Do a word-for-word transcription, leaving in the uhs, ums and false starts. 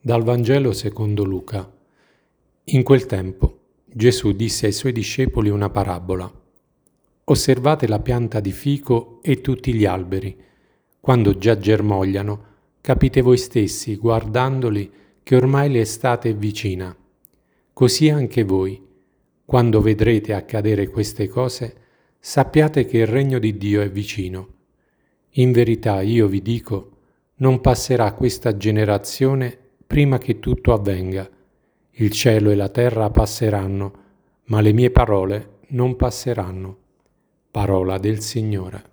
Dal Vangelo secondo Luca. In quel tempo Gesù disse ai suoi discepoli una parabola. Osservate la pianta di fico e tutti gli alberi. Quando già germogliano, capite voi stessi, guardandoli, che ormai l'estate è vicina. Così anche voi, quando vedrete accadere queste cose, sappiate che il regno di Dio è vicino. In verità io vi dico, non passerà questa generazione prima che tutto avvenga. Il cielo e la terra passeranno, ma le mie parole non passeranno. Parola del Signore.